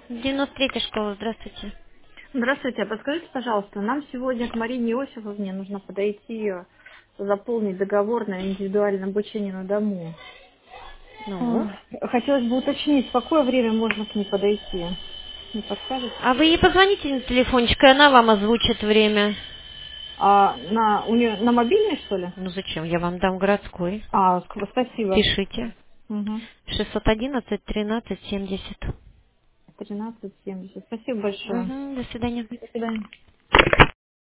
93-я школа, здравствуйте. Здравствуйте, а подскажите, пожалуйста, нам сегодня к Марине Иосифовне нужно подойти, заполнить договор на индивидуальное обучение на дому. Ну? Хотелось бы уточнить, в какое время можно к ней подойти? Не подскажете? А вы ей позвоните на телефончик, и она вам озвучит время. У нее на мобильный, что ли? Ну зачем? Я вам дам городской. Спасибо. Пишите. Угу. 611 13 70. 13:70. Спасибо большое. Угу, до свидания. До свидания.